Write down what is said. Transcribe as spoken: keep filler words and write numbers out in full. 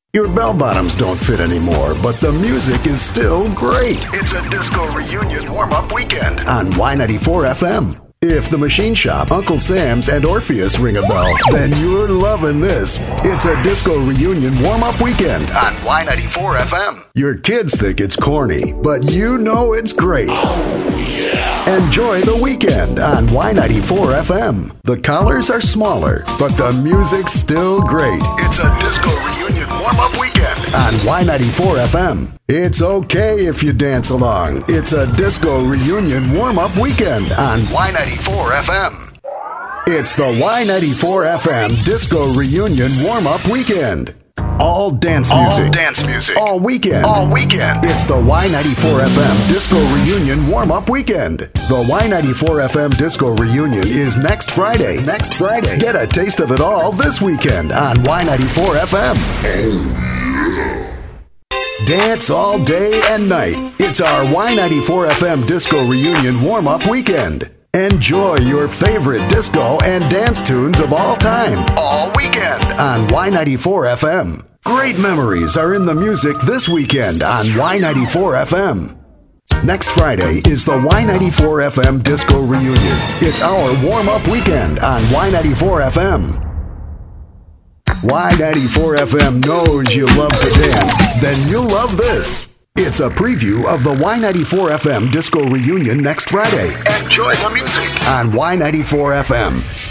Your bell bottoms don't fit anymore, but the music is still great. It's a disco reunion warm-up weekend on Y ninety-four F M. If the Machine Shop, Uncle Sam's, and Orpheus ring a bell, then you're loving this. It's a disco reunion warm-up weekend on Y ninety-four F M. Your kids think it's corny, but you know it's great. Oh, yeah. Enjoy the weekend on Y ninety-four F M. The collars are smaller, but the music's still great. It's a disco reunion warm-up weekend on Y ninety-four F M. It's okay if you dance along. It's a disco reunion warm-up weekend on Y ninety-four F M. It's the Y ninety-four F M Disco Reunion Warm-Up Weekend. All dance music. All dance music. All weekend. All weekend. It's the Y ninety-four F M Disco Reunion Warm-Up Weekend. The Y ninety-four F M Disco Reunion is next Friday. Next Friday. Get a taste of it all this weekend on Y ninety-four F M. Dance all day and night. It's our Y ninety-four F M Disco Reunion Warm-Up Weekend. Enjoy your favorite disco and dance tunes of all time, all weekend on Y ninety-four F M. Great memories are in the music this weekend on Y ninety-four F M. Next Friday is the Y ninety-four F M Disco Reunion. It's our warm-up weekend on Y ninety-four F M. Y ninety-four F M knows you love to dance, then you'll love this. It's a preview of the Y ninety-four F M Disco Reunion next Friday. Enjoy the music on Y ninety-four F M.